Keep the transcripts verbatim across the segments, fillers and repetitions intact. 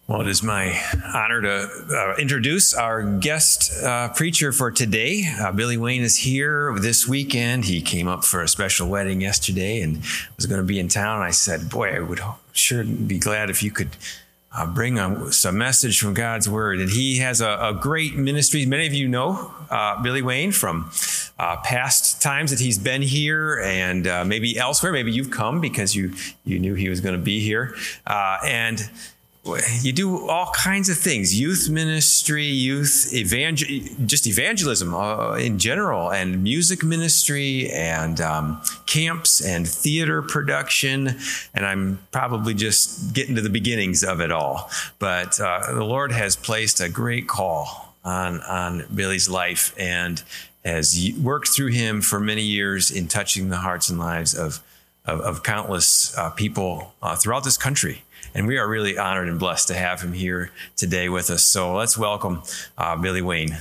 Well, it is my honor to uh, introduce our guest uh, preacher for today. Uh, Billy Wayne is here this weekend. He came up for a special wedding yesterday and was going to be in town. I said, boy, I would sure be glad if you could uh, bring a, some message from God's Word. And he has a, a great ministry. Many of you know uh, Billy Wayne from uh, past times that he's been here and uh, maybe elsewhere. Maybe you've come because you, you knew he was going to be here. Uh, and You do all kinds of things, youth ministry, youth evangel, just evangelism uh, in general, and music ministry, and um, camps, and theater production. And I'm probably just getting to the beginnings of it all. But uh, the Lord has placed a great call on, on Billy's life and has worked through him for many years in touching the hearts and lives of, of, of countless uh, people uh, throughout this country. And we are really honored and blessed to have him here today with us. So let's welcome uh, Billy Wayne.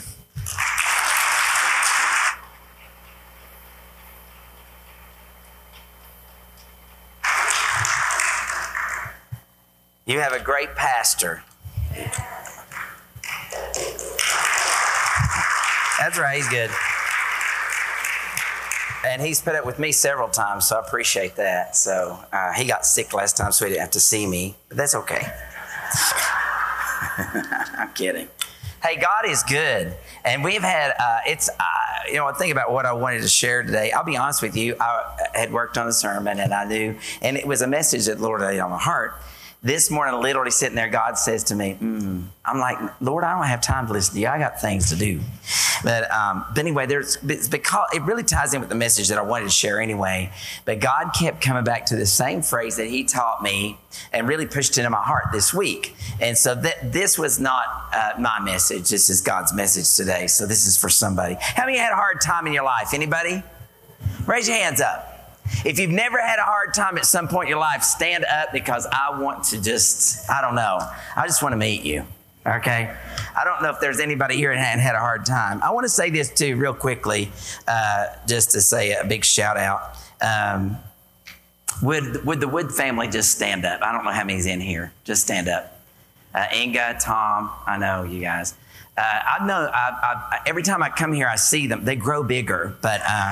You have a great pastor. That's right, he's good. And he's put up with me several times, so I appreciate that. So uh, he got sick last time, so he didn't have to see me. But that's okay. I'm kidding. Hey, God is good. And we've had, uh, it's, uh, you know, think about what I wanted to share today. I'll be honest with you. I had worked on a sermon, and I knew, and it was a message that the Lord laid on my heart. This morning, literally sitting there, God says to me, mm. I'm like, Lord, I don't have time to listen to you. I got things to do. But, um, but anyway, there's it's because it really ties in with the message that I wanted to share anyway. But God kept coming back to the same phrase that he taught me and really pushed into my heart this week. And so that this was not uh, my message. This is God's message today. So this is for somebody. How many had a hard time in your life? Anybody? Raise your hands up. If you've never had a hard time at some point in your life, stand up, because I want to just, I don't know. I just want to meet you, okay? I don't know if there's anybody here that hadn't had a hard time. I want to say this too real quickly, uh, just to say a big shout out. Um, would, would the Wood family just stand up? I don't know how many's in here. Just stand up. Uh, Inga, Tom, I know you guys. Uh, I know I, I, every time I come here, I see them. They grow bigger, but... Uh,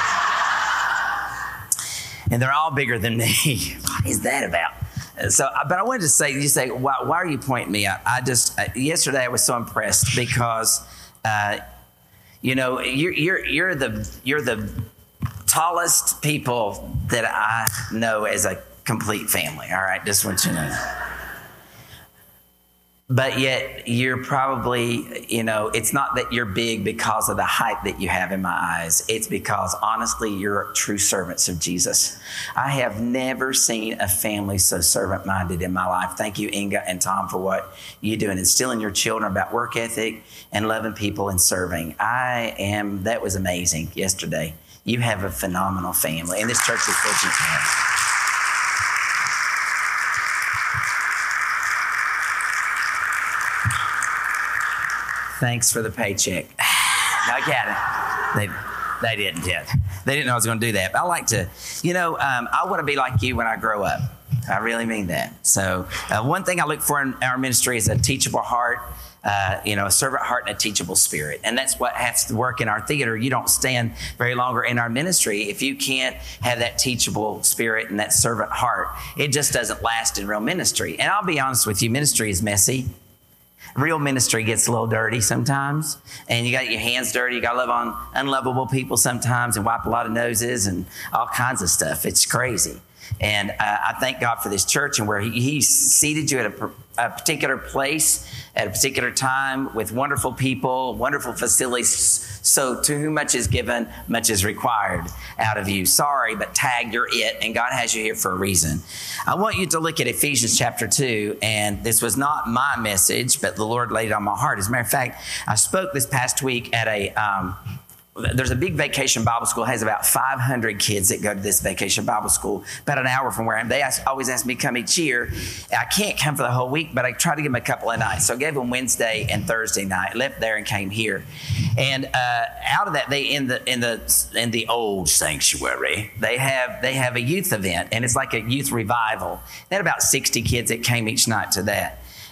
And they're all bigger than me. What is that about? So, but I wanted to say, you say, why, why are you pointing me out? I just, uh, yesterday I was so impressed because, uh, you know, you're, you're, you're the, you're the tallest people that I know as a complete family. All right. Just want you to know. But yet you're probably, you know, it's not that you're big because of the height that you have in my eyes. It's because, honestly, you're true servants of Jesus. I have never seen a family so servant-minded in my life. Thank you, Inga and Tom, for what you do and instilling your children about work ethic and loving people and serving. I am, that was amazing yesterday. You have a phenomenal family, and this church is fortunate to have. Thanks for the paycheck. I got it. They, they didn't yet. They didn't know I was going to do that. But I like to, you know, um, I want to be like you when I grow up. I really mean that. So uh, one thing I look for in our ministry is a teachable heart, uh, you know, a servant heart and a teachable spirit. And that's what has to work in our theater. You don't stand very longer in our ministry if you can't have that teachable spirit and that servant heart. It just doesn't last in real ministry. And I'll be honest with you, ministry is messy. Real ministry gets a little dirty sometimes, and you got your hands dirty. You got to love on unlovable people sometimes and wipe a lot of noses and all kinds of stuff. It's crazy. And uh, I thank God for this church and where he, he seated you at a, a particular place at a particular time with wonderful people, wonderful facilities. So to whom much is given, much is required out of you. Sorry, but tag, you're it, and God has you here for a reason. I want you to look at Ephesians chapter two, and this was not my message, but the Lord laid it on my heart. As a matter of fact, I spoke this past week at a... Um, There's a big vacation Bible school. It has about five hundred kids that go to this vacation Bible school, about an hour from where I am. They ask, always ask me to come each year. I can't come for the whole week, but I try to give them a couple of nights. So I gave them Wednesday and Thursday night, left there and came here. And uh, out of that, they in the in the in the old sanctuary, they have they have a youth event, and it's like a youth revival. They had about sixty kids that came each night to that.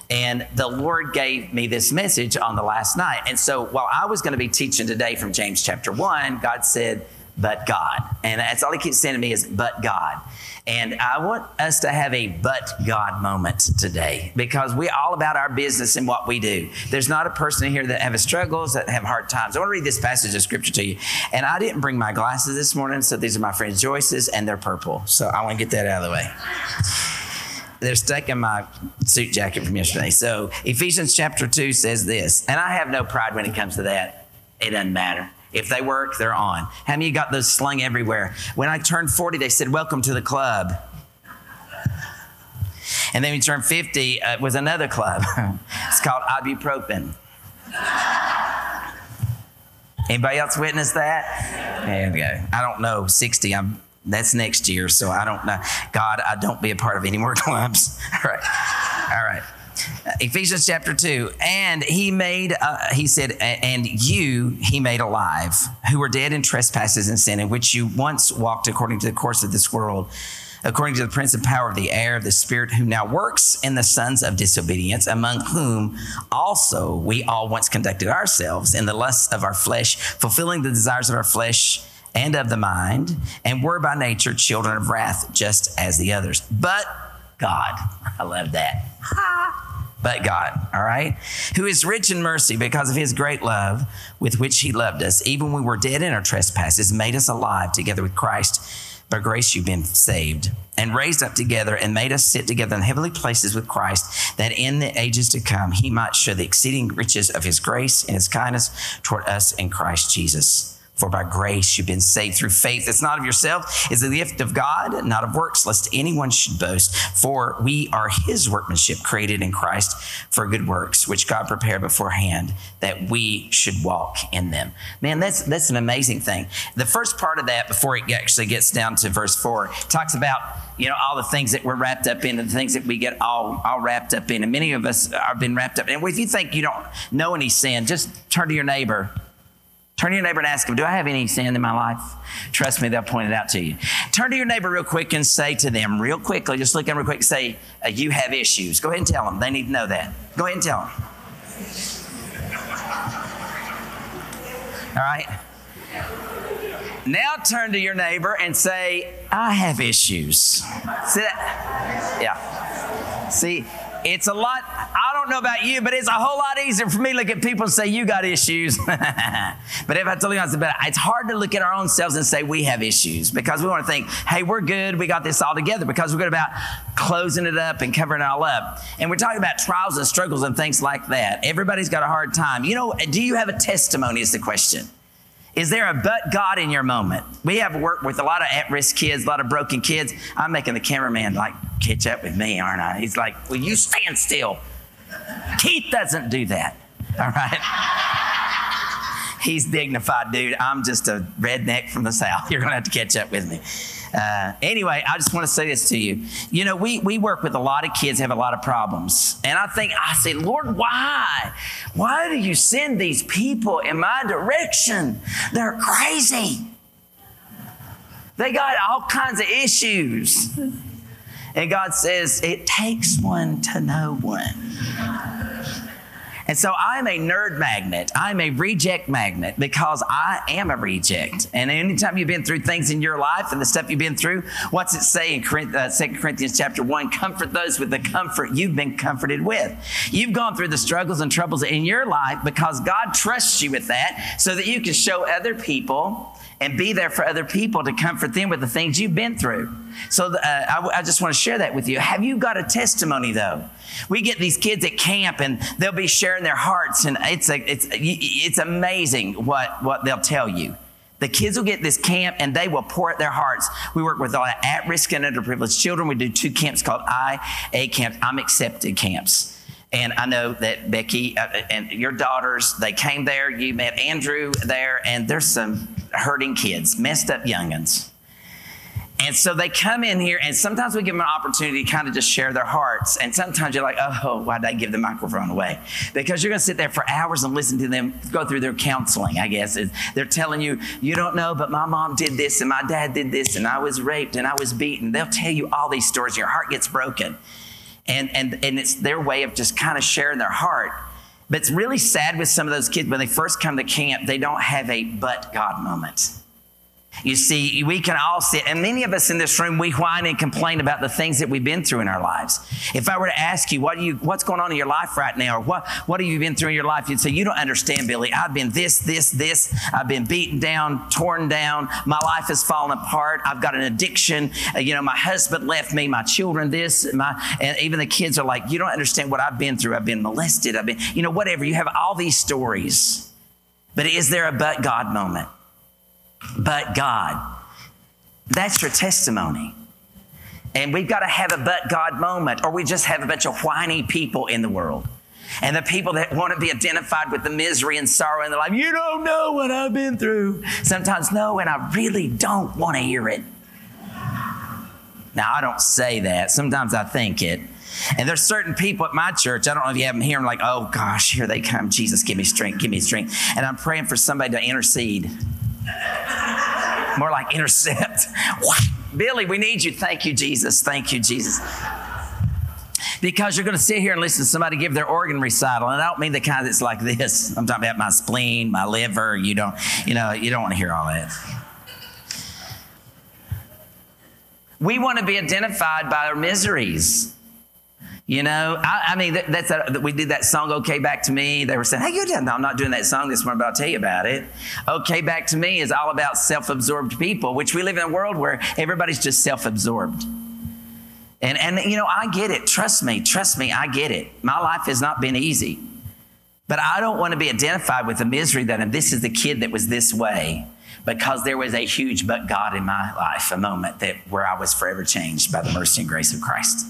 And the Lord gave me this message on the last night. And so while I was going to be teaching today from James chapter one, God said, but God. And that's all he keeps saying to me is, but God. And I want us to have a but God moment today, because we're all about our business and what we do. There's not a person in here that have struggles, that have hard times. I want to read this passage of scripture to you. And I didn't bring my glasses this morning, so these are my friend Joyce's, and they're purple. So I want to get that out of the way. They're stuck in my suit jacket from yesterday. So Ephesians chapter two says this, and I have no pride when it comes to that. It doesn't matter. If they work, they're on. How many of you got those slung everywhere? When I turned forty, they said, welcome to the club. And then when you turned fifty, uh, it was another club. It's called ibuprofen. Anybody else witness that? There we go. I don't know, sixty, I'm, that's next year, so I don't know. God, I don't be a part of any more clubs. All right. All right. Ephesians chapter two, and he made, uh, he said, and you he made alive, who were dead in trespasses and sin, in which you once walked according to the course of this world, according to the prince and power of the air, the spirit who now works in the sons of disobedience, among whom also we all once conducted ourselves in the lusts of our flesh, fulfilling the desires of our flesh and of the mind, and were by nature children of wrath, just as the others. But God, I love that. But God, all right, who is rich in mercy because of his great love with which he loved us, even when we were dead in our trespasses, made us alive together with Christ. By grace you've been saved, and raised up together and made us sit together in heavenly places with Christ, that in the ages to come he might show the exceeding riches of his grace and his kindness toward us in Christ Jesus. For by grace you've been saved through faith. It's not of yourself, it's the gift of God, not of works, lest anyone should boast. For we are his workmanship, created in Christ for good works, which God prepared beforehand that we should walk in them. Man, that's that's an amazing thing. The first part of that, before it actually gets down to verse four, talks about, you know, all the things that we're wrapped up in and the things that we get all, all wrapped up in. And many of us have been wrapped up. And if you think you don't know any sin, just turn to your neighbor. Turn to your neighbor and ask him, do I have any sin in my life? Trust me, they'll point it out to you. Turn to your neighbor real quick and say to them real quickly, just look at them real quick and say, uh, you have issues. Go ahead and tell them. They need to know that. Go ahead and tell them. All right. Now turn to your neighbor and say, I have issues. See that? Yeah. See, it's a lot, I don't know about you, but it's a whole lot easier for me to look at people and say, you got issues. But if I tell you honestly, it's hard to look at our own selves and say we have issues, because we want to think, hey, we're good, we got this all together, because we're good about closing it up and covering it all up. And we're talking about trials and struggles and things like that. Everybody's got a hard time. You know, do you have a testimony is the question. Is there a but God in your moment? We have worked with a lot of at-risk kids, a lot of broken kids. I'm making the cameraman like catch up with me, aren't I? He's like, will you stand still? Keith doesn't do that, all right? He's dignified, dude. I'm just a redneck from the South. You're going to have to catch up with me. Uh, anyway, I just want to say this to you. You know, we, we work with a lot of kids, have a lot of problems. And I think, I say, Lord, why? Why do you send these people in my direction? They're crazy. They got all kinds of issues. And God says, it takes one to know one. And so I'm a nerd magnet. I'm a reject magnet, because I am a reject. And anytime you've been through things in your life and the stuff you've been through, what's it say in uh, Second Corinthians chapter one? Comfort those with the comfort you've been comforted with. You've gone through the struggles and troubles in your life because God trusts you with that, so that you can show other people and be there for other people to comfort them with the things you've been through. So uh, I, I just want to share that with you. Have you got a testimony, though? We get these kids at camp, and they'll be sharing their hearts, and it's a, it's it's amazing what, what they'll tell you. The kids will get this camp, and they will pour out their hearts. We work with a lot of at-risk and underprivileged children. We do two camps called I A camps, I'm Accepted camps. And I know that Becky uh, and your daughters, they came there. You met Andrew there, and there's some hurting kids, messed up youngins. And so they come in here, and sometimes we give them an opportunity to kind of just share their hearts. And sometimes you're like, oh, why'd I give the microphone away? Because you're going to sit there for hours and listen to them go through their counseling, I guess. They're telling you, you don't know, but my mom did this, and my dad did this, and I was raped, and I was beaten. They'll tell you all these stories, and your heart gets broken. And, and, and it's their way of just kind of sharing their heart. But it's really sad with some of those kids when they first come to camp, they don't have a but God moment. You see, we can all sit, and many of us in this room, we whine and complain about the things that we've been through in our lives. If I were to ask you, what do you, what's going on in your life right now? Or what, what have you been through in your life? You'd say, you don't understand, Billy. I've been this, this, this. I've been beaten down, torn down. My life has fallen apart. I've got an addiction. Uh, you know, my husband left me, my children this, my, and even the kids are like, you don't understand what I've been through. I've been molested. I've been, you know, whatever. You have all these stories. But is there a but God moment? But God. That's your testimony. And we've got to have a but God moment, or we just have a bunch of whiny people in the world. And the people that want to be identified with the misery and sorrow in their life, you don't know what I've been through. Sometimes, no, and I really don't want to hear it. Now, I don't say that. Sometimes I think it. And there's certain people at my church, I don't know if you have them here, I'm like, oh gosh, here they come. Jesus, give me strength, give me strength. And I'm praying for somebody to intercede. More like intercept. What? Billy, we need you. Thank you, Jesus. Thank you, Jesus. Because you're going to sit here and listen to somebody give their organ recital. And I don't mean the kind that's like this. I'm talking about my spleen, my liver. You don't, you know, you don't want to hear all that. We want to be identified by our miseries. You know, I, I mean, that, that's a, we did that song, Okay Back to Me. They were saying, hey, you did. No, I'm not doing that song this morning, but I'll tell you about it. Okay Back to Me is all about self-absorbed people, which we live in a world where everybody's just self-absorbed. And, and you know, I get it. Trust me. Trust me. I get it. My life has not been easy. But I don't want to be identified with the misery that, and this is the kid that was this way, because there was a huge but God in my life, a moment that where I was forever changed by the mercy and grace of Christ.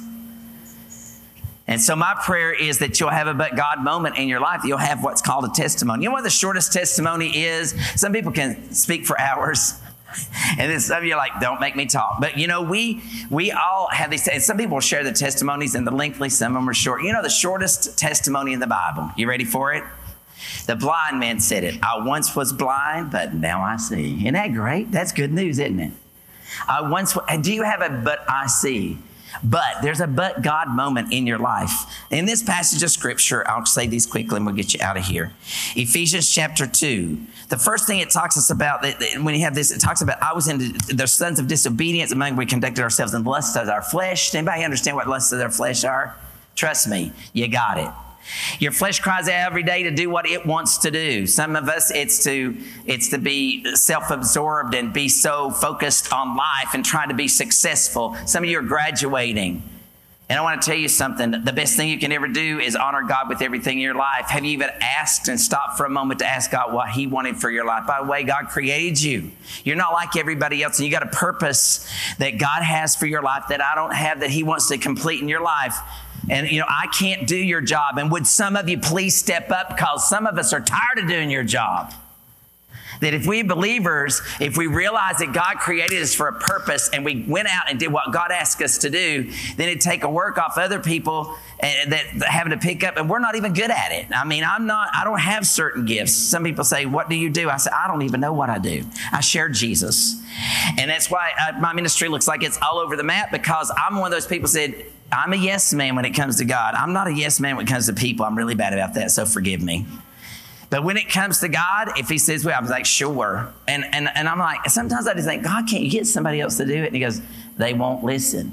And so my prayer is that you'll have a but God moment in your life. You'll have what's called a testimony. You know what the shortest testimony is? Some people can speak for hours. And then some of you are like, don't make me talk. But, you know, we we all have these. And some people share the testimonies and the lengthy. Some of them are short. You know the shortest testimony in the Bible? You ready for it? The blind man said it. I once was blind, but now I see. Isn't that great? That's good news, isn't it? I once. Do you have a but I see? But there's a but God moment in your life. In this passage of scripture, I'll say these quickly and we'll get you out of here. Ephesians chapter two. The first thing it talks us about, when you have this, it talks about, I was in the, the sons of disobedience among we conducted ourselves in the lusts of our flesh. Anybody understand what lusts of their flesh are? Trust me, you got it. Your flesh cries out every day to do what it wants to do. Some of us, it's to it's to be self-absorbed and be so focused on life and trying to be successful. Some of you are graduating. And I want to tell you something. The best thing you can ever do is honor God with everything in your life. Have you even asked and stopped for a moment to ask God what He wanted for your life? By the way, God created you. You're not like everybody else. And you got a purpose that God has for your life that I don't have, that He wants to complete in your life. And, you know, I can't do your job. And would some of you please step up, because some of us are tired of doing your job. That if we believers, if we realize that God created us for a purpose and we went out and did what God asked us to do, then it'd take a work off other people and that having to pick up, and we're not even good at it. I mean, I'm not, I don't have certain gifts. Some people say, what do you do? I say, I don't even know what I do. I share Jesus. And that's why uh, my ministry looks like it's all over the map, because I'm one of those people who said, I'm a yes man when it comes to God. I'm not a yes man when it comes to people. I'm really bad about that, so forgive me. But when it comes to God, if He says, well, I was like, sure. And, and, and I'm like, sometimes I just think, God, can't you get somebody else to do it? And He goes, they won't listen.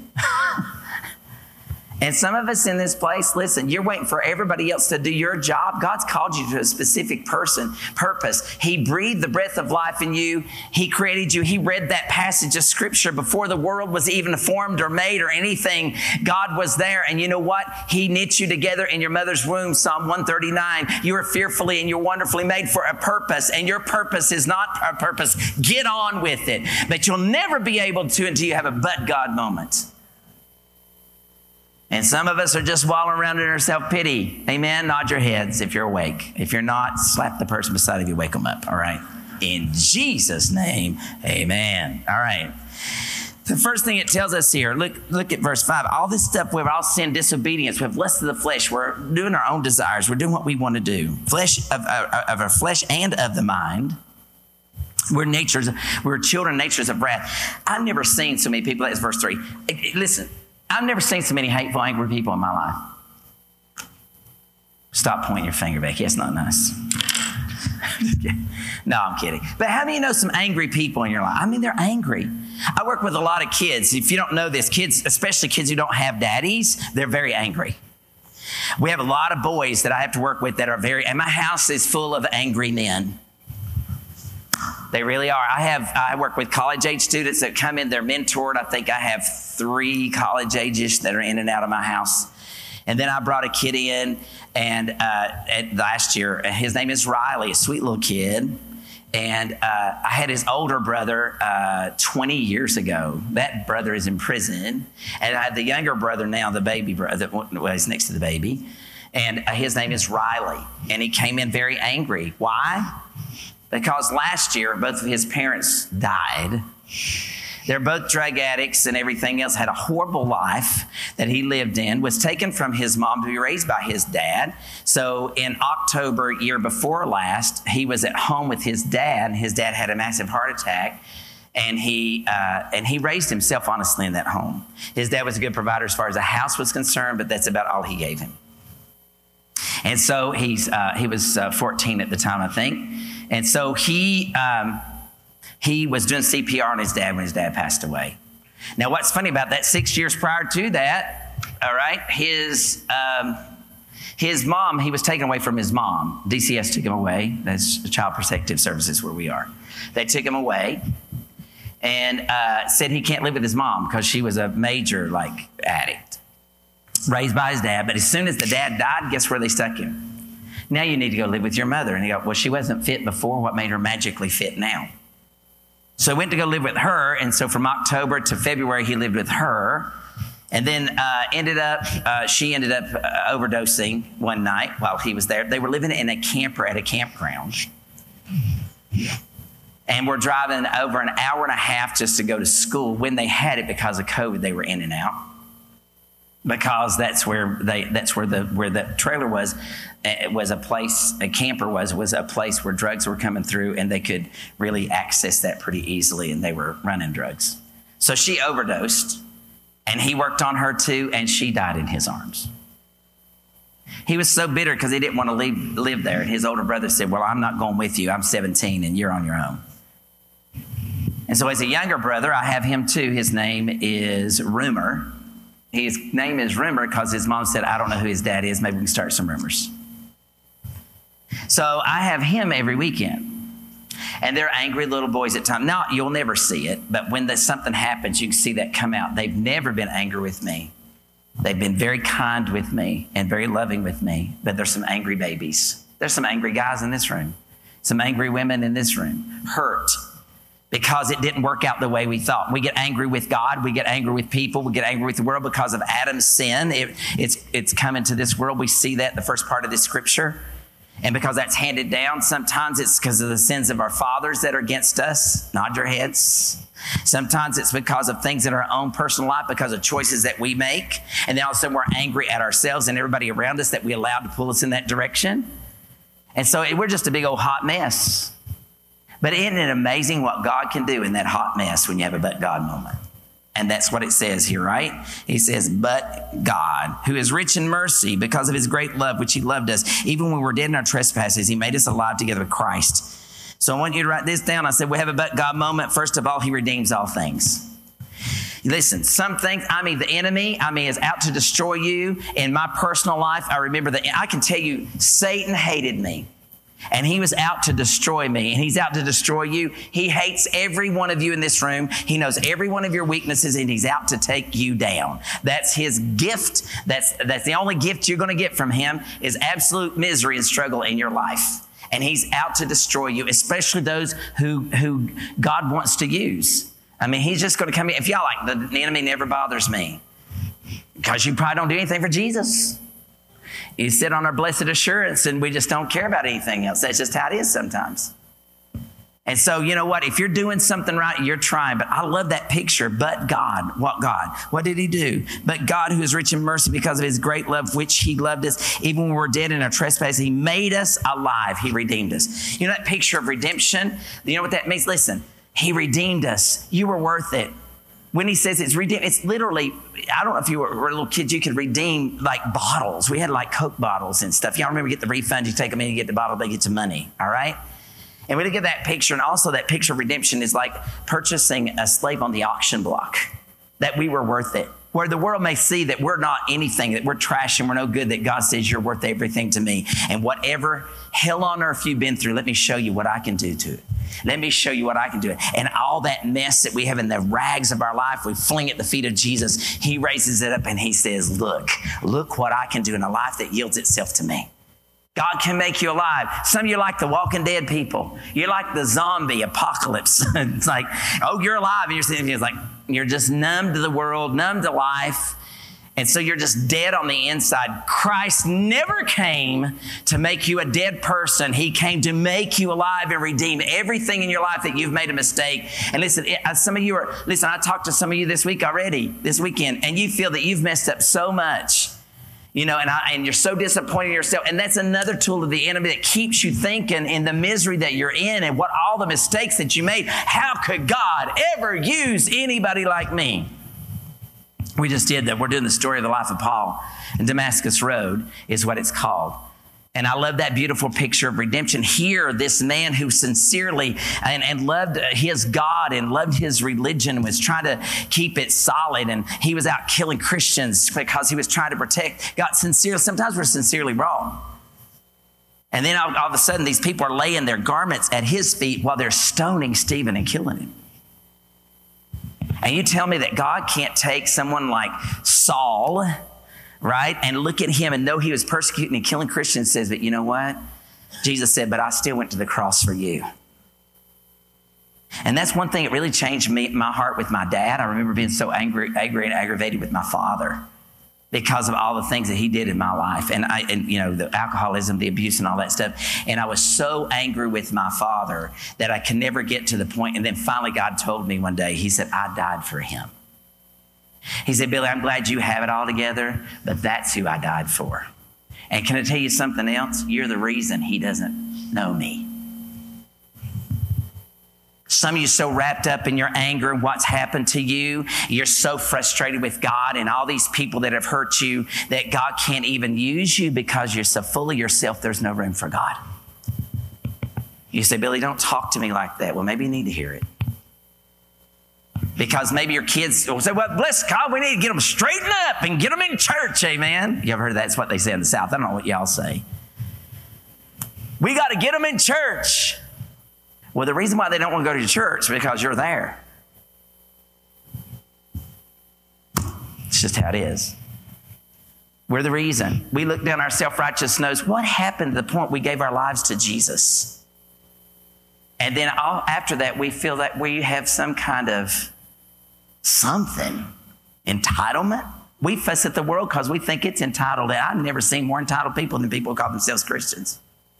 And some of us in this place, listen, you're waiting for everybody else to do your job. God's called you to a specific person, purpose. He breathed the breath of life in you. He created you. He read that passage of scripture before the world was even formed or made or anything. God was there. And you know what? He knit you together in your mother's womb. Psalm one thirty-nine. You are fearfully and you're wonderfully made for a purpose. And your purpose is not a purpose. Get on with it. But you'll never be able to until you have a but God moment. And some of us are just wallowing around in our self-pity. Amen? Nod your heads if you're awake. If you're not, slap the person beside of you, wake them up. All right? In Jesus' name, amen. All right. The first thing it tells us here, look, look at verse five. All this stuff, we've all sin, disobedience. We have lust of the flesh. We're doing our own desires. We're doing what we want to do. Flesh of, of, of our flesh and of the mind. We're natures, we're children, natures of wrath. I've never seen so many people. That's verse three. Listen. I've never seen so many hateful, angry people in my life. Stop pointing your finger, Becky. It's not nice. No, I'm kidding. But how many of you know some angry people in your life? I mean, they're angry. I work with a lot of kids. If you don't know this, kids, especially kids who don't have daddies, they're very angry. We have a lot of boys that I have to work with that are very, and my house is full of angry men. They really are. I have, I work with college age students that come in, they're mentored. I think I have three college ages that are in and out of my house. And then I brought a kid in, and uh, last year, his name is Riley, a sweet little kid. And uh, I had his older brother uh, twenty years ago. That brother is in prison. And I had the younger brother now, the baby brother, well, he's next to the baby. And uh, his name is Riley. And he came in very angry. Why? Because last year, both of his parents died. They're both drug addicts and everything else, had a horrible life that he lived in, was taken from his mom to be raised by his dad. So in October, year before last, he was at home with his dad. His dad had a massive heart attack, and he uh, and he raised himself honestly in that home. His dad was a good provider as far as a house was concerned, but that's about all he gave him. And so he's uh, he was uh, fourteen at the time, I think. And so he... Um, He was doing C P R on his dad when his dad passed away. Now, what's funny about that, six years prior to that, all right, his um, his mom, he was taken away from his mom. D C S took him away. That's Child Protective Services where we are. They took him away and uh, said he can't live with his mom because she was a major, like, addict, raised by his dad. But as soon as the dad died, guess where they stuck him? Now you need to go live with your mother. And he go, well, she wasn't fit before. What made her magically fit now? So he went to go live with her, and so from October to February, he lived with her. And then uh, ended up, uh, she ended up uh, overdosing one night while he was there. They were living in a camper at a campground. And we're driving over an hour and a half just to go to school. When they had it, because of COVID, they were in and out. Because that's where they, that's where the, where the trailer was. It was a place, a camper was, was a place where drugs were coming through, and they could really access that pretty easily, and they were running drugs. So she overdosed, and he worked on her too, and she died in his arms. He was so bitter because he didn't want to leave, live there. And his older brother said, well, I'm not going with you. I'm seventeen, and you're on your own. And so as a younger brother, I have him too. His name is Rumor. His name is Rumor because his mom said, I don't know who his dad is. Maybe we can start some rumors. So I have him every weekend. And they're angry little boys at times. Now, you'll never see it, but when there's something happens, you can see that come out. They've never been angry with me. They've been very kind with me and very loving with me, but there's some angry babies. There's some angry guys in this room, some angry women in this room, hurt because it didn't work out the way we thought. We get angry with God. We get angry with people. We get angry with the world because of Adam's sin. It, it's, it's come into this world. We see that in the first part of this scripture. And because that's handed down, sometimes it's because of the sins of our fathers that are against us. Nod your heads. Sometimes it's because of things in our own personal life, because of choices that we make. And then all of a sudden we're angry at ourselves and everybody around us that we allowed to pull us in that direction. And so we're just a big old hot mess. But isn't it amazing what God can do in that hot mess when you have a but God moment? And that's what it says here, right? He says, but God, who is rich in mercy because of his great love, which he loved us, even when we were dead in our trespasses, he made us alive together with Christ. So I want you to write this down. I said, we have a but God moment. First of all, he redeems all things. Listen, some things, I mean, the enemy, I mean, is out to destroy you. In my personal life, I remember that I can tell you, Satan hated me. And he was out to destroy me, and he's out to destroy you. He hates every one of you in this room. He knows every one of your weaknesses, and he's out to take you down. That's his gift. That's, that's the only gift you're going to get from him is absolute misery and struggle in your life. And he's out to destroy you, especially those who, who God wants to use. I mean, he's just going to come in. If y'all like, the, the enemy never bothers me because you probably don't do anything for Jesus. You sit on our blessed assurance and we just don't care about anything else. That's just how it is sometimes. And so, you know what? If you're doing something right, you're trying. But I love that picture. But God, what God? What did he do? But God, who is rich in mercy because of his great love, which he loved us, even when we were dead in our trespasses, he made us alive. He redeemed us. You know that picture of redemption? You know what that means? Listen, he redeemed us. You were worth it. when he says it's redeemed, it's literally, I don't know if you were, were little kids, you could redeem like bottles. We had like Coke bottles and stuff. Y'all remember, get the refund, you take them in, you get the bottle, they get some money, all right? And we look at that picture, and also that picture of redemption is like purchasing a slave on the auction block, that we were worth it. Where the world may see that we're not anything, that we're trash and we're no good, that God says you're worth everything to me. And whatever hell on earth you've been through, let me show you what I can do to it. Let me show you what I can do. And all that mess that we have in the rags of our life, we fling at the feet of Jesus. He raises it up and he says, look, look what I can do in a life that yields itself to me. God can make you alive. Some of you are like the Walking Dead people. You're like the zombie apocalypse. It's like, oh, you're alive. And you're sitting here, it's like, you're just numb to the world, numb to life. And so you're just dead on the inside. Christ never came to make you a dead person. He came to make you alive and redeem everything in your life that you've made a mistake. And listen, some of you are, listen, I talked to some of you this week already, this weekend, and you feel that you've messed up so much. You know, and, I, and you're so disappointed in yourself. And that's another tool of the enemy that keeps you thinking in the misery that you're in and what all the mistakes that you made. How could God ever use anybody like me? We just did that. We're doing the story of the life of Paul. And Damascus Road is what it's called. And I love that beautiful picture of redemption. Here, this man who sincerely and, and loved his God and loved his religion, was trying to keep it solid. And he was out killing Christians because he was trying to protect God sincerely. Sometimes we're sincerely wrong. And then all, all of a sudden, these people are laying their garments at his feet while they're stoning Stephen and killing him. And you tell me that God can't take someone like Saul, right, and look at him and know he was persecuting and killing Christians, says, but you know what? Jesus said, but I still went to the cross for you. And that's one thing that really changed me, my heart with my dad. I remember being so angry, angry and aggravated with my father because of all the things that he did in my life. And I, and you know, the alcoholism, the abuse and all that stuff. And I was so angry with my father that I could never get to the point. And then finally God told me one day, he said, I died for him. He said, Billy, I'm glad you have it all together, but that's who I died for. And can I tell you something else? You're the reason he doesn't know me. Some of you are so wrapped up in your anger and what's happened to you. You're so frustrated with God and all these people that have hurt you that God can't even use you because you're so full of yourself, there's no room for God. You say, Billy, don't talk to me like that. Well, maybe you need to hear it. Because maybe your kids will say, well, bless God, we need to get them straightened up and get them in church, amen. You ever heard that's what they say in the South? I don't know what y'all say. We got to get them in church. Well, the reason why they don't want to go to church is because you're there. It's just how it is. We're the reason. We look down our self-righteous nose. What happened to the point we gave our lives to Jesus? And then all, after that, we feel that we have some kind of something, entitlement. We fuss at the world because we think it's entitled. I've never seen more entitled people than people who call themselves Christians.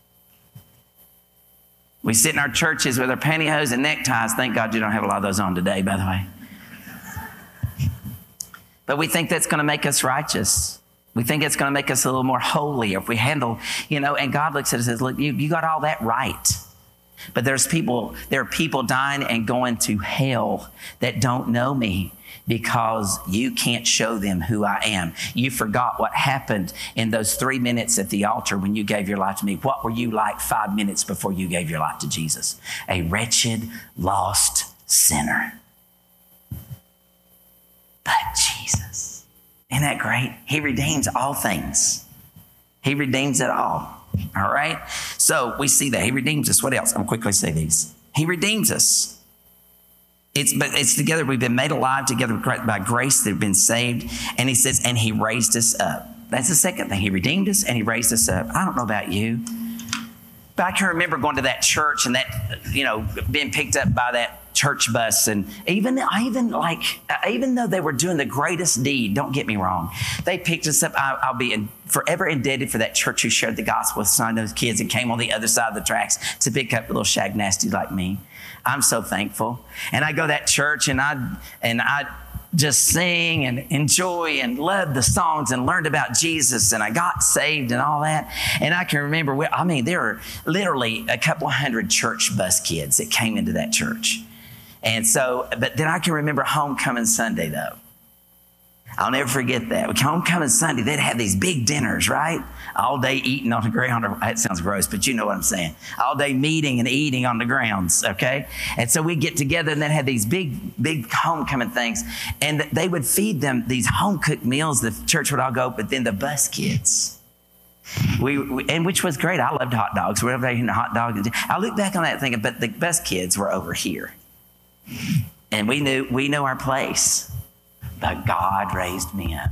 We sit in our churches with our pantyhose and neckties. Thank God you don't have a lot of those on today, by the way. But we think that's going to make us righteous. We think it's going to make us a little more holy if we handle, you know, and God looks at us and says, look, you, you got all that right. But there's people, there are people dying and going to hell that don't know me because you can't show them who I am. You forgot what happened in those three minutes at the altar when you gave your life to me. What were you like five minutes before you gave your life to Jesus? A wretched, lost sinner. But Jesus, isn't that great? He redeems all things. He redeems it all. All right. So we see that he redeems us. What else? I'm quickly say these. He redeems us. It's, but it's together. We've been made alive together by grace. They've been saved. And he says, and he raised us up. That's the second thing. He redeemed us and he raised us up. I don't know about you, but I can remember going to that church and that, you know, being picked up by that church bus. And even, even like, even though they were doing the greatest deed, don't get me wrong, they picked us up. I, I'll be in, forever indebted for that church who shared the gospel with some of those kids and came on the other side of the tracks to pick up little shag nasties like me. I'm so thankful. And I go to that church and I, and I just sing and enjoy and love the songs and learned about Jesus and I got saved and all that. And I can remember, I mean, there were literally a couple hundred church bus kids that came into that church. And so, but then I can remember Homecoming Sunday, though. I'll never forget that. Homecoming Sunday, they'd have these big dinners, right? All day eating on the ground. That sounds gross, but you know what I'm saying. All day meeting and eating on the grounds, okay? And so we'd get together and then have these big, big homecoming things. And they would feed them these home-cooked meals. The church would all go, but then the bus kids. We, we and which was great. I loved hot dogs. We were over eating hot dogs. I look back on that thinking, but the bus kids were over here. And we knew we knew our place. But God raised me up.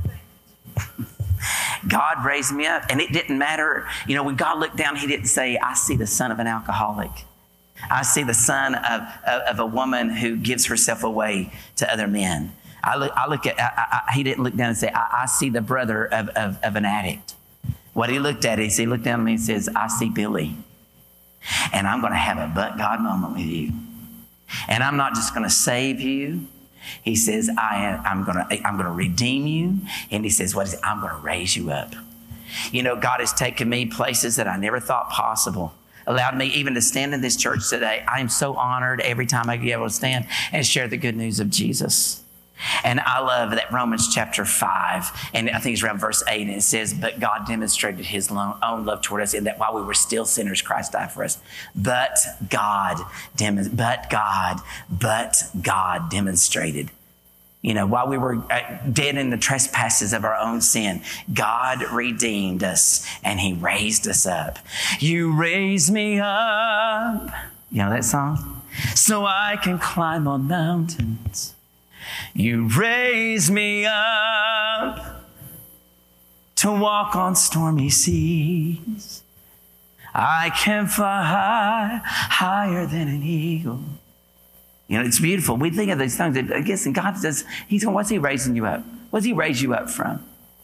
God raised me up. And it didn't matter. You know, when God looked down, he didn't say, I see the son of an alcoholic. I see the son of, of, of a woman who gives herself away to other men. I look, I look at, I, I, he didn't look down and say, I, I see the brother of, of, of an addict. What he looked at is he looked down at me and says, I see Billy. And I'm going to have a but God moment with you. And I'm not just going to save you. He says, I am, I'm going to, I'm going to redeem you. And he says, what is it? I'm going to raise you up. You know, God has taken me places that I never thought possible. Allowed me even to stand in this church today. I am so honored every time I get able to stand and share the good news of Jesus. And I love that Romans chapter five, and I think it's around verse eight, and it says, but God demonstrated his own love toward us in that while we were still sinners, Christ died for us. But God, but God, but God demonstrated. You know, while we were dead in the trespasses of our own sin, God redeemed us and he raised us up. You raise me up. You know that song? So I can climb on mountains. You raise me up to walk on stormy seas. I can fly high, higher than an eagle. You know, it's beautiful. We think of these things. I guess, and God says, he's going, what's he raising you up? What's he raise you up from?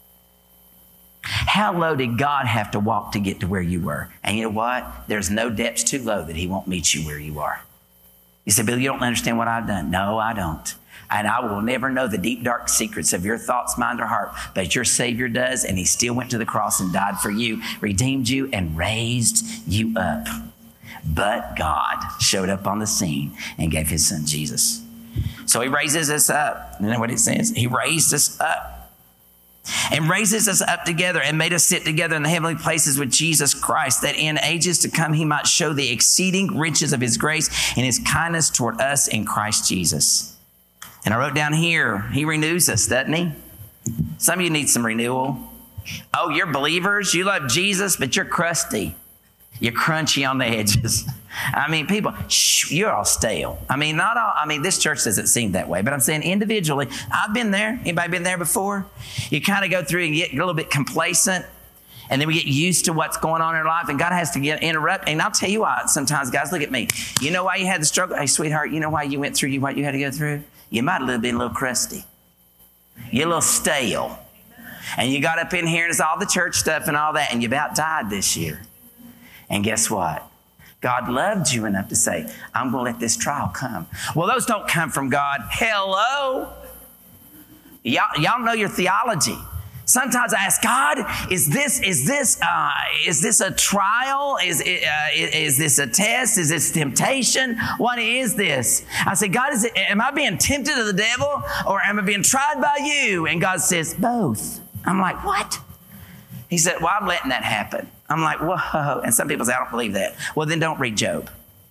How low did God have to walk to get to where you were? And you know what? There's no depths too low that he won't meet you where you are. You say, Billy, you don't understand what I've done. No, I don't. And I will never know the deep, dark secrets of your thoughts, mind, or heart. But your Savior does, and he still went to the cross and died for you, redeemed you, and raised you up. But God showed up on the scene and gave his son Jesus. So he raises us up. You know what it says? He raised us up. And raises us up together and made us sit together in the heavenly places with Jesus Christ, that in ages to come he might show the exceeding riches of his grace and his kindness toward us in Christ Jesus. And I wrote down here, he renews us, doesn't he? Some of you need some renewal. Oh, you're believers. You love Jesus, but you're crusty. You're crunchy on the edges. I mean, people, shh, you're all stale. I mean, not all, I mean, this church doesn't seem that way, but I'm saying individually, I've been there. Anybody been there before? You kind of go through and get a little bit complacent, and then we get used to what's going on in our life, and God has to get interrupt. And I'll tell you why, sometimes, guys, look at me. You know why you had the struggle? Hey, sweetheart, you know why you went through what you had to go through? You might have been a little crusty. You're a little stale. And you got up in here and it's all the church stuff and all that, and you about died this year. And guess what? God loved you enough to say, I'm going to let this trial come. Well, those don't come from God. Hello? Y'all, y'all know your theology. Sometimes I ask God, is this is this uh, is this a trial? Is it, uh, is this a test? Is this temptation? What is this? I say, God, is it? Am I being tempted of the devil, or am I being tried by you? And God says, both. I'm like, what? He said, well, I'm letting that happen. I'm like, whoa. And some people say, I don't believe that. Well, then don't read Job.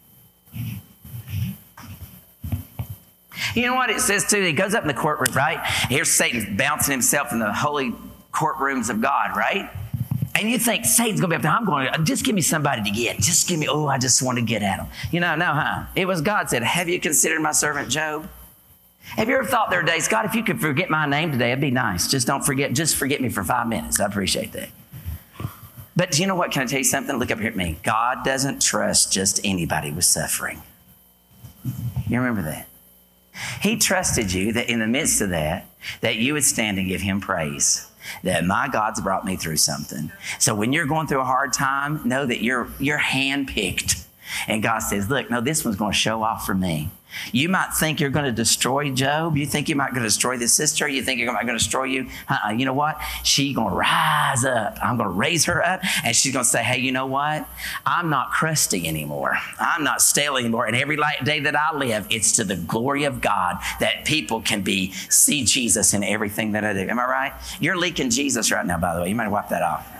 You know what it says too? He goes up in the courtroom, right? Here's Satan bouncing himself in the holy courtrooms of God, right? And you think Satan's going to be up there. I'm going to, just give me somebody to get. Just give me, oh, I just want to get at him. You know, no, huh? It was God said, have you considered my servant Job? Have you ever thought there are days, God, if you could forget my name today, it'd be nice. Just don't forget, just forget me for five minutes. I appreciate that. But you know what? Can I tell you something? Look up here at me. God doesn't trust just anybody with suffering. You remember that? He trusted you that in the midst of that, that you would stand and give him praise. That my God's brought me through something. So when you're going through a hard time, know that you're, you're handpicked. And God says, look, no, this one's going to show off for me. You might think you're going to destroy Job. You think you might going to destroy this sister. You think you're going to destroy you. Uh-uh. You know what? She's going to rise up. I'm going to raise her up. And she's going to say, hey, you know what? I'm not crusty anymore. I'm not stale anymore. And every day that I live, it's to the glory of God that people can be, see Jesus in everything that I do. Am I right? You're leaking Jesus right now, by the way. You might wipe that off.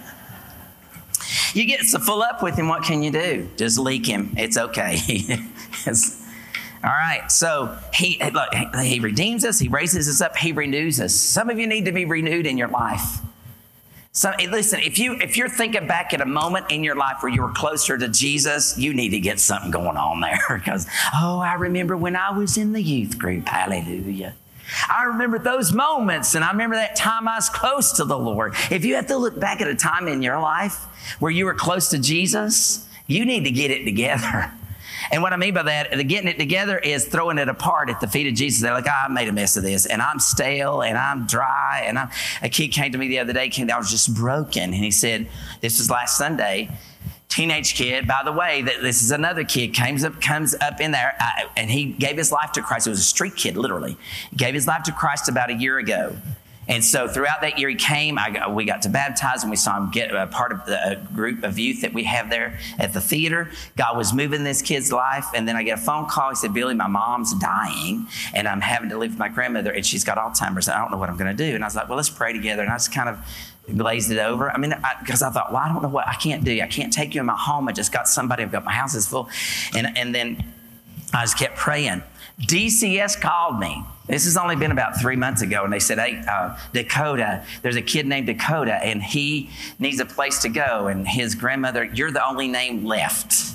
You get so full up with him, what can you do? Just leak him. It's okay. It's, all right, so he look, he redeems us, he raises us up, he renews us. Some of you need to be renewed in your life. So listen, if you if you're thinking back at a moment in your life where you were closer to Jesus, you need to get something going on there. Because, oh, I remember when I was in the youth group, hallelujah. I remember those moments, and I remember that time I was close to the Lord. If you have to look back at a time in your life where you were close to Jesus, you need to get it together. And what I mean by that, the getting it together is throwing it apart at the feet of Jesus. They're like, oh, I made a mess of this, and I'm stale, and I'm dry. And I'm, a kid came to me the other day, came, I was just broken. And he said, this was last Sunday, teenage kid. By the way, that this is another kid comes up, comes up in there, uh, and he gave his life to Christ. It was a street kid, literally. He gave his life to Christ about a year ago. And so throughout that year, he came. I got, we got to baptize, and we saw him get a part of the, a group of youth that we have there at the theater. God was moving this kid's life. And then I get a phone call. He said, Billy, my mom's dying, and I'm having to live with my grandmother, and she's got Alzheimer's. And I don't know what I'm going to do. And I was like, well, let's pray together. And I just kind of glazed it over. I mean, because I, I thought, well, I don't know what I can't do. I can't take you in my home. I just got somebody. I've got my house is full. And, and then I just kept praying. D C S called me. This has only been about three months ago, and they said, hey, uh, Dakota, there's a kid named Dakota, and he needs a place to go, and his grandmother, you're the only name left.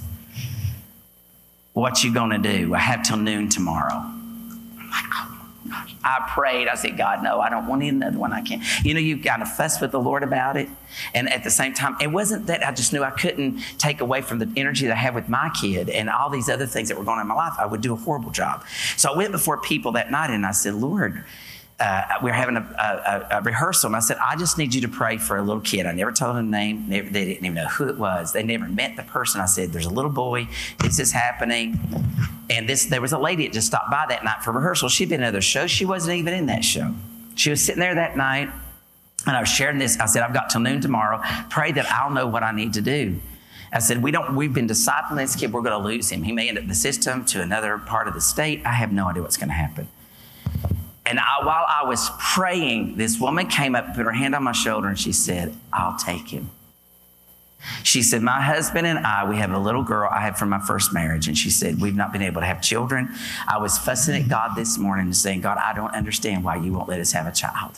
What you going to do? I have till noon tomorrow. I'm like, oh. I prayed. I said, God, no, I don't want another one. I can't. You know, you got to fuss with the Lord about it. And at the same time, it wasn't that I just knew I couldn't take away from the energy that I had with my kid and all these other things that were going on in my life. I would do a horrible job. So I went before people that night and I said, Lord, uh, we were having a, a, a rehearsal. And I said, I just need you to pray for a little kid. I never told them the name. Never, they didn't even know who it was. They never met the person. I said, there's a little boy. This is happening. And this, there was a lady that just stopped by that night for rehearsal. She'd been in another show. She wasn't even in that show. She was sitting there that night, and I was sharing this. I said, I've got till noon tomorrow. Pray that I'll know what I need to do. I said, we don't, we've been discipling this kid. We're going to lose him. He may end up in the system to another part of the state. I have no idea what's going to happen. And I, while I was praying, this woman came up, put her hand on my shoulder, and she said, I'll take him. She said, my husband and I, we have a little girl I had from my first marriage. And she said, we've not been able to have children. I was fussing at God this morning and saying, God, I don't understand why you won't let us have a child.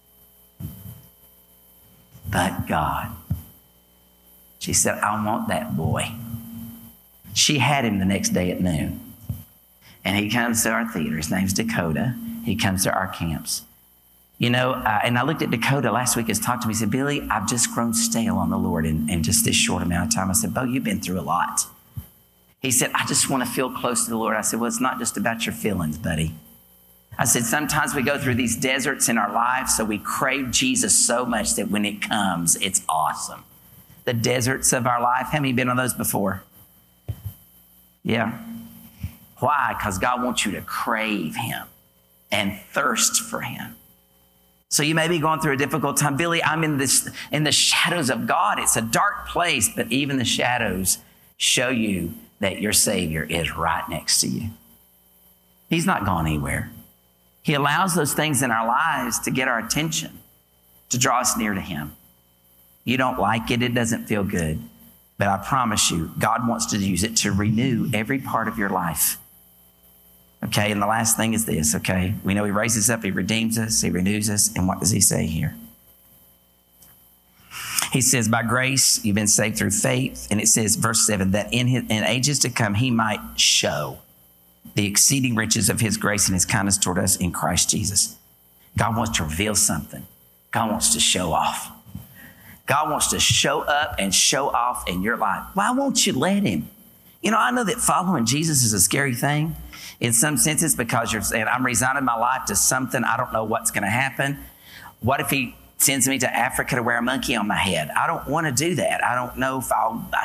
But God, she said, I want that boy. She had him the next day at noon. And he comes to our theater. His name's Dakota. He comes to our camps. You know, uh, and I looked at Dakota last week and talked to me. He said, Billy, I've just grown stale on the Lord in, in just this short amount of time. I said, Bo, you've been through a lot. He said, I just want to feel close to the Lord. I said, well, it's not just about your feelings, buddy. I said, sometimes we go through these deserts in our lives, so we crave Jesus so much that when it comes, it's awesome. The deserts of our life, how many been on those before? Yeah. Why? Because God wants you to crave him and thirst for him. So you may be going through a difficult time. Billy, I'm in this in the shadows of God. It's a dark place, but even the shadows show you that your Savior is right next to you. He's not gone anywhere. He allows those things in our lives to get our attention, to draw us near to him. You don't like it. It doesn't feel good. But I promise you, God wants to use it to renew every part of your life. Okay, and the last thing is this, okay? We know he raises up, he redeems us, he renews us. And what does he say here? He says, by grace, you've been saved through faith. And it says, verse seven, that in, his, in ages to come, he might show the exceeding riches of his grace and his kindness toward us in Christ Jesus. God wants to reveal something. God wants to show off. God wants to show up and show off in your life. Why won't you let him? You know, I know that following Jesus is a scary thing in some senses because you're saying, I'm resigning my life to something. I don't know what's going to happen. What if he sends me to Africa to wear a monkey on my head? I don't want to do that. I don't know if I'll, I,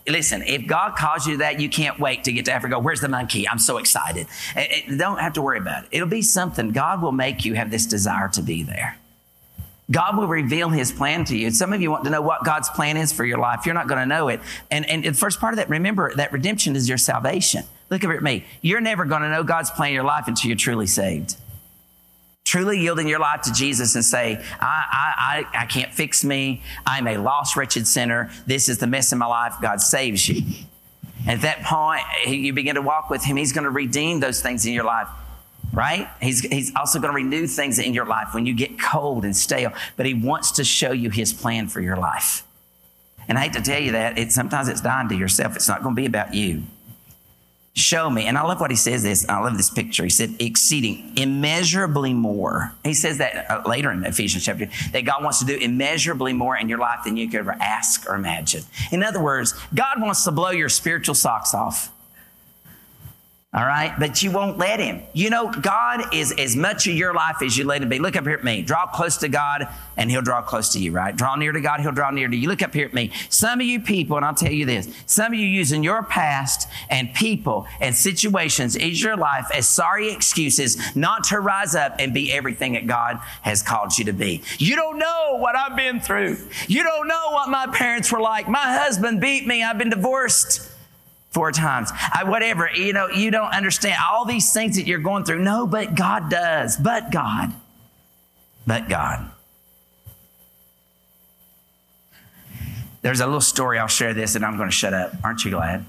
Listen, if God calls you to that, you can't wait to get to Africa. Where's the monkey? I'm so excited. It, it, don't have to worry about it. It'll be something. God will make you have this desire to be there. God will reveal his plan to you. And some of you want to know what God's plan is for your life. You're not going to know it. And, and the first part of that, remember that redemption is your salvation. Look at me. You're never going to know God's plan in your life until you're truly saved. Truly yielding your life to Jesus and say, I, I, I, I can't fix me. I'm a lost, wretched sinner. This is the mess in my life. God saves you. And at that point, you begin to walk with him. He's going to redeem those things in your life, right? He's, he's also going to renew things in your life when you get cold and stale. But he wants to show you his plan for your life. And I hate to tell you that. It, sometimes it's dying to yourself. It's not going to be about you. Show me. And I love what he says this. I love this picture. He said, exceeding, immeasurably more. He says that uh, later in Ephesians chapter, that God wants to do immeasurably more in your life than you could ever ask or imagine. In other words, God wants to blow your spiritual socks off. All right? But you won't let him. You know, God is as much of your life as you let him be. Look up here at me. Draw close to God and he'll draw close to you, right? Draw near to God, he'll draw near to you. Look up here at me. Some of you people, and I'll tell you this, some of you using your past and people and situations in your life as sorry excuses not to rise up and be everything that God has called you to be. You don't know what I've been through. You don't know what my parents were like. My husband beat me. I've been divorced four times. I, whatever, you know, you don't understand all these things that you're going through. No, but God does. But God. But God. There's a little story. I'll share this and I'm going to shut up. Aren't you glad?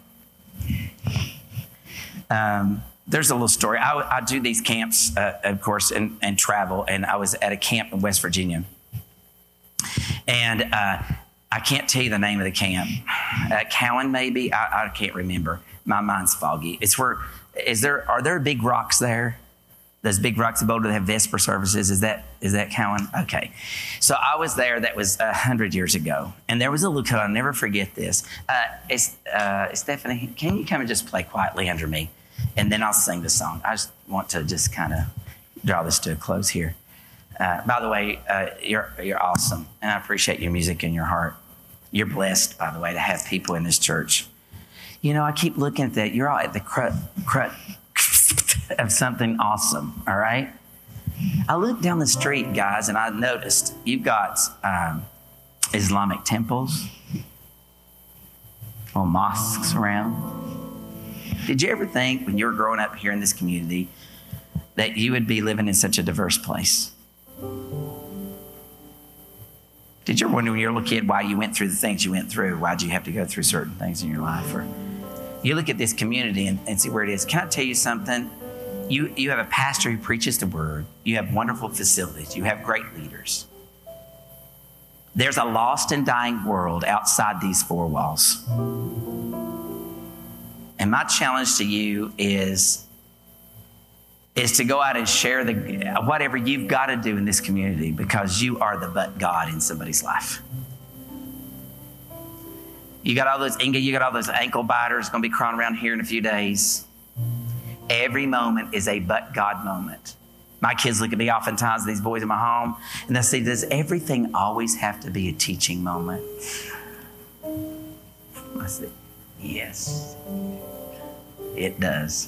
Um, there's a little story. I, I do these camps, uh, of course, and, and travel. And I was at a camp in West Virginia. And uh, I can't tell you the name of the camp. Uh, Cowan, maybe? I, I can't remember. My mind's foggy. It's where, is there, are there big rocks there? Those big rocks in Boulder that have Vesper services. Is that, is that Cowan? Okay. So I was there. That was a hundred years ago. And there was a little, I'll never forget this. Uh, it's, uh, Stephanie, can you come and just play quietly under me? And then I'll sing the song. I just want to just kind of draw this to a close here. Uh, by the way, uh, you're, you're awesome. And I appreciate your music and your heart. You're blessed, by the way, to have people in this church. You know, I keep looking at that. You're all at the crut, crut of something awesome, all right? I looked down the street, guys, and I noticed you've got um, Islamic temples, little mosques around. Did you ever think when you were growing up here in this community that you would be living in such a diverse place? Did you ever wonder when you were a little kid why you went through the things you went through? Why'd you have to go through certain things in your life? Or you look at this community and, and see where it is. Can I tell you something? You, you have a pastor who preaches the word. You have wonderful facilities. You have great leaders. There's a lost and dying world outside these four walls. And my challenge to you is, is to go out and share the whatever you've got to do in this community, because you are the but God in somebody's life. You got all those, Inga, you got all those ankle biters going to be crawling around here in a few days. Every moment is a but God moment. My kids look at me oftentimes, these boys in my home, and they say, does everything always have to be a teaching moment? I said, yes, it does.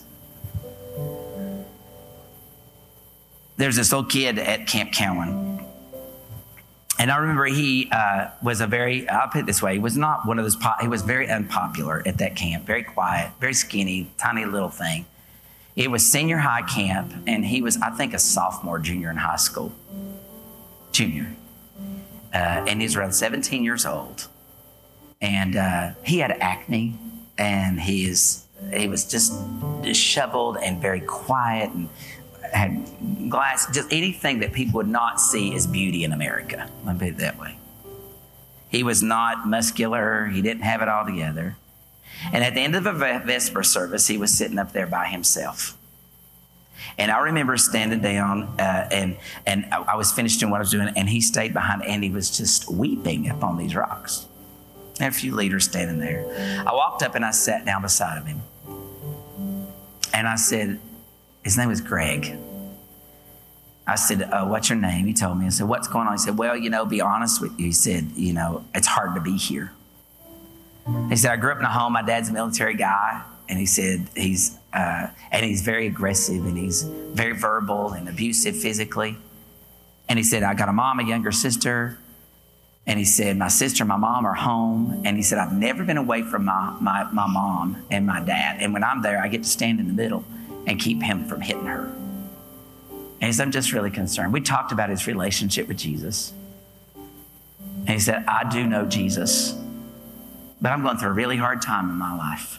There's this little kid at Camp Cowan. And I remember he uh, was a very, I'll put it this way, he was not one of those, po- he was very unpopular at that camp, very quiet, very skinny, tiny little thing. It was senior high camp, and he was, I think, a sophomore, junior in high school. Junior. Uh, and he's around seventeen years old. And uh, he had acne, and he, is, he was just disheveled and very quiet and had glass, just anything that people would not see as beauty in America. Let me put it that way. He was not muscular. He didn't have it all together. And at the end of a Vesper service, he was sitting up there by himself. And I remember standing down, uh, and and I was finished doing what I was doing, and he stayed behind, and he was just weeping up on these rocks. And a few leaders standing there. I walked up and I sat down beside of him. And I said, his name was Greg. I said, uh, what's your name? He told me. I said, what's going on? He said, well, you know, be honest with you. He said, you know, it's hard to be here. He said, I grew up in a home. My dad's a military guy. And he said, he's, uh, and he's very aggressive and he's very verbal and abusive physically. And he said, I got a mom, a younger sister. And he said, my sister and my mom are home. And he said, I've never been away from my, my, my mom and my dad. And when I'm there, I get to stand in the middle and keep him from hitting her. And he said, I'm just really concerned. We talked about his relationship with Jesus. And he said, I do know Jesus, but I'm going through a really hard time in my life.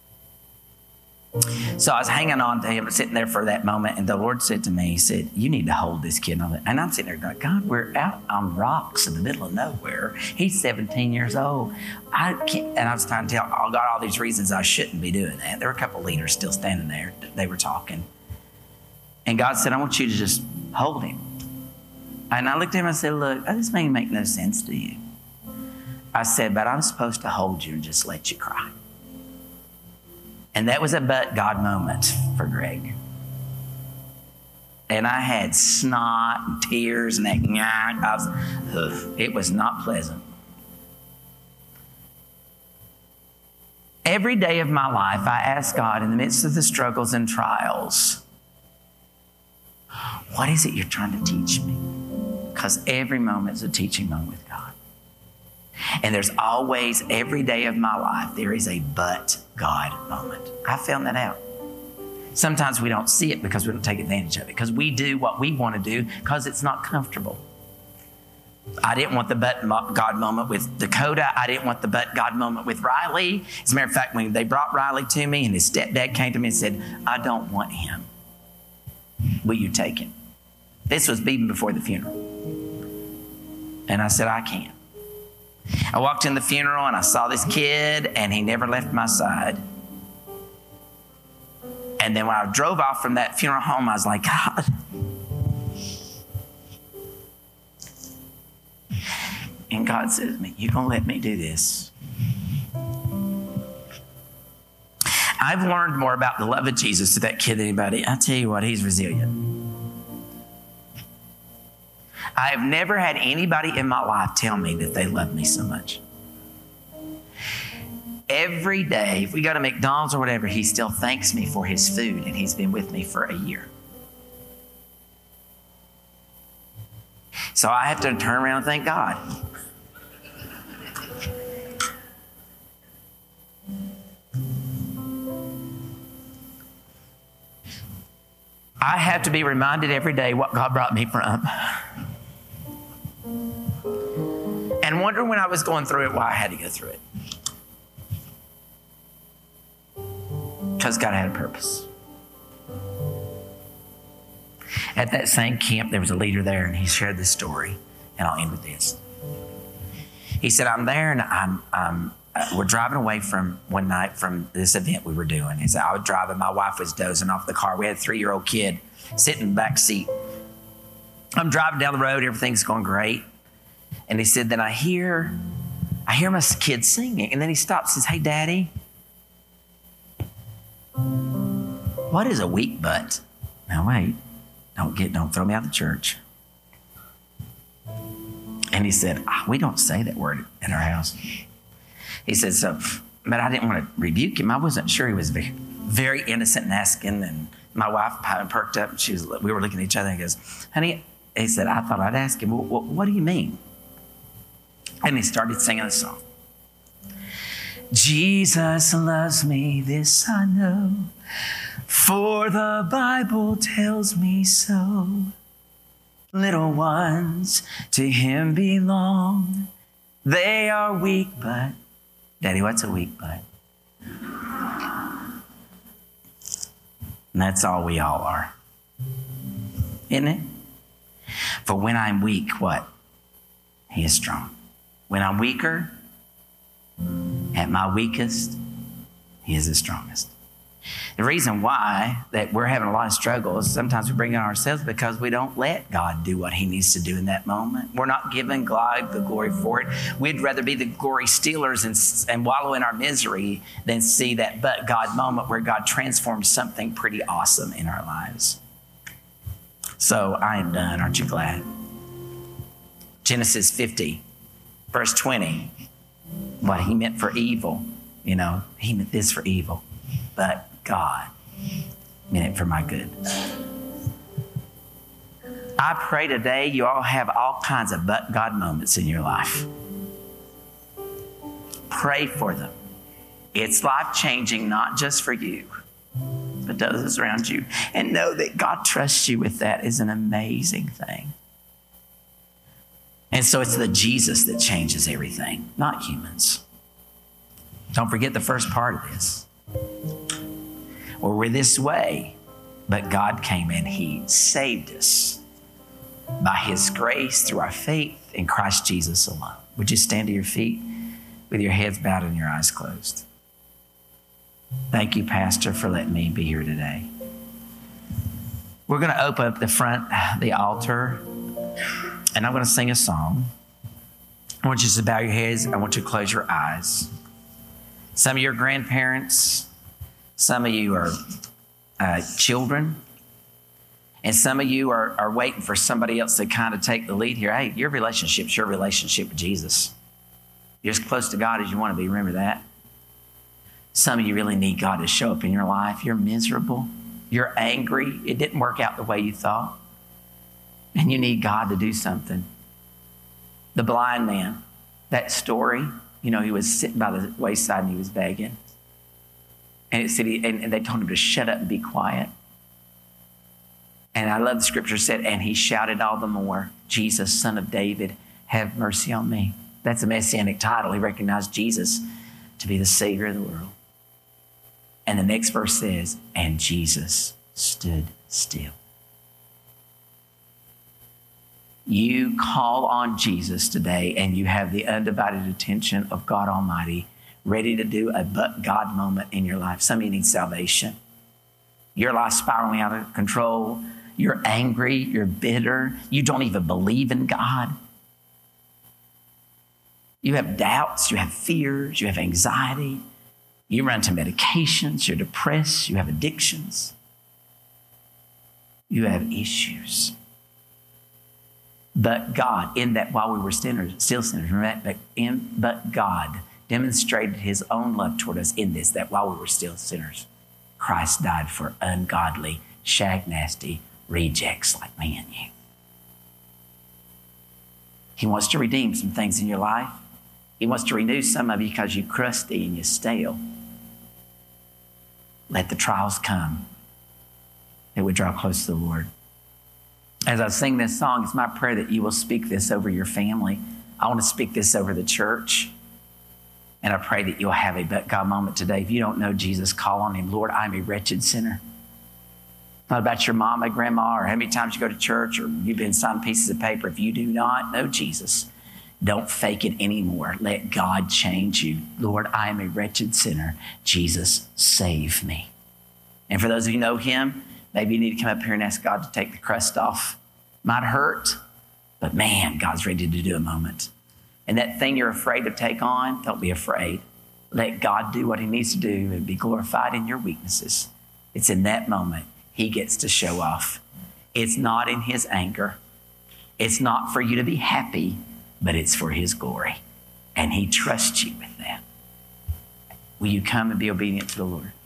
So I was hanging on to him, sitting there for that moment, and the Lord said to me, he said, you need to hold this kid. And I'm sitting there going, God, we're out on rocks in the middle of nowhere. He's seventeen years old. I can't, and I was trying to tell, I got all these reasons I shouldn't be doing that. There were a couple of leaders still standing there. They were talking. And God said, I want you to just hold him. And I looked at him and I said, look, this may make no sense to you. I said, but I'm supposed to hold you and just let you cry. And that was a but God moment for Greg. And I had snot and tears and that, I was, ugh, it was not pleasant. Every day of my life, I ask God in the midst of the struggles and trials, what is it you're trying to teach me? Because every moment is a teaching moment with God. And there's always, every day of my life, there is a but God moment. I found that out. Sometimes we don't see it because we don't take advantage of it, because we do what we want to do because it's not comfortable. I didn't want the but God moment with Dakota. I didn't want the but God moment with Riley. As a matter of fact, when they brought Riley to me and his stepdad came to me and said, I don't want him. Will you take him? This was even before the funeral. And I said, I can't. I walked in the funeral and I saw this kid and he never left my side. And then when I drove off from that funeral home, I was like, God. And God said to me, you gonna let me do this? I've learned more about the love of Jesus to that kid than anybody. I tell you what, he's resilient. I have never had anybody in my life tell me that they love me so much. Every day, if we go to McDonald's or whatever, he still thanks me for his food, and he's been with me for a year. So I have to turn around and thank God. I have to be reminded every day what God brought me from. And wonder when I was going through it, why I had to go through it. Because God had a purpose. At that same camp, there was a leader there, and he shared this story. And I'll end with this. He said, I'm there, and I'm, I'm uh, we're driving away from one night from this event we were doing. He said, I was driving. My wife was dozing off the car. We had a three-year-old kid sitting in the back seat. I'm driving down the road. Everything's going great. And he said, then I hear, I hear my kid singing. And then he stops and says, hey, Daddy, what is a weak butt? Now, wait, don't get, don't throw me out of the church. And he said, oh, we don't say that word in our house. He said, so, but I didn't want to rebuke him. I wasn't sure. He was very, very innocent and asking. And my wife perked up and she was, we were looking at each other and he goes, honey, he said, I thought I'd ask him, well, what, what do you mean? And he started singing a song. Jesus loves me, this I know, for the Bible tells me so. Little ones to him belong. They are weak, but... Daddy, what's a weak butt? And that's all we all are. Isn't it? For when I'm weak, what? He is strong. When I'm weaker, at my weakest, he is the strongest. The reason why that we're having a lot of struggles, sometimes we bring it on ourselves because we don't let God do what he needs to do in that moment. We're not giving God the glory for it. We'd rather be the glory stealers and, and wallow in our misery than see that but God moment where God transforms something pretty awesome in our lives. So I am done. Aren't you glad? Genesis fifty, verse twenty. what he meant for evil, you know, he meant this for evil, but God meant it for my good. I pray today you all have all kinds of but God moments in your life. Pray for them. It's life-changing, not just for you, but those around you. And know that God trusts you with that is an amazing thing. And so it's the Jesus that changes everything, not humans. Don't forget the first part of this. Well, we're this way, but God came and he saved us by his grace through our faith in Christ Jesus alone. Would you stand to your feet with your heads bowed and your eyes closed? Thank you, Pastor, for letting me be here today. We're going to open up the front, the altar, and I'm going to sing a song. I want you to bow your heads. I want you to close your eyes. Some of your grandparents, some of you are uh, children, and some of you are, are waiting for somebody else to kind of take the lead here. Hey, your relationship's your relationship with Jesus. You're as close to God as you want to be. Remember that. Some of you really need God to show up in your life. You're miserable. You're angry. It didn't work out the way you thought. And you need God to do something. The blind man, that story, you know, he was sitting by the wayside and he was begging. And it said, he, and, and they told him to shut up and be quiet. And I love the scripture said, and he shouted all the more, Jesus, Son of David, have mercy on me. That's a messianic title. He recognized Jesus to be the Savior of the world. And the next verse says, and Jesus stood still. You call on Jesus today and you have the undivided attention of God Almighty, ready to do a but God moment in your life. Some of you need salvation. Your life's spiraling out of control. You're angry. You're bitter. You don't even believe in God. You have doubts. You have fears. You have anxiety. You run to medications. You're depressed. You have addictions. You have issues. But God, in that while we were sinners, still sinners, remember that, but, in, but God demonstrated his own love toward us in this, that while we were still sinners, Christ died for ungodly, shag nasty rejects like me and you. He wants to redeem some things in your life. He wants to renew some of you because you're crusty and you're stale. Let the trials come. It would draw close to the Lord. As I sing this song, it's my prayer that you will speak this over your family. I want to speak this over the church. And I pray that you'll have a but God moment today. If you don't know Jesus, call on him. Lord, I'm a wretched sinner. Not about your mama, grandma, or how many times you go to church, or you've been signed pieces of paper. If you do not know Jesus, don't fake it anymore. Let God change you. Lord, I am a wretched sinner. Jesus, save me. And for those of you who know him, maybe you need to come up here and ask God to take the crust off. Might hurt, but man, God's ready to do a moment. And that thing you're afraid to take on, don't be afraid. Let God do what he needs to do and be glorified in your weaknesses. It's in that moment he gets to show off. It's not in his anger. It's not for you to be happy, but it's for his glory. And he trusts you with that. Will you come and be obedient to the Lord?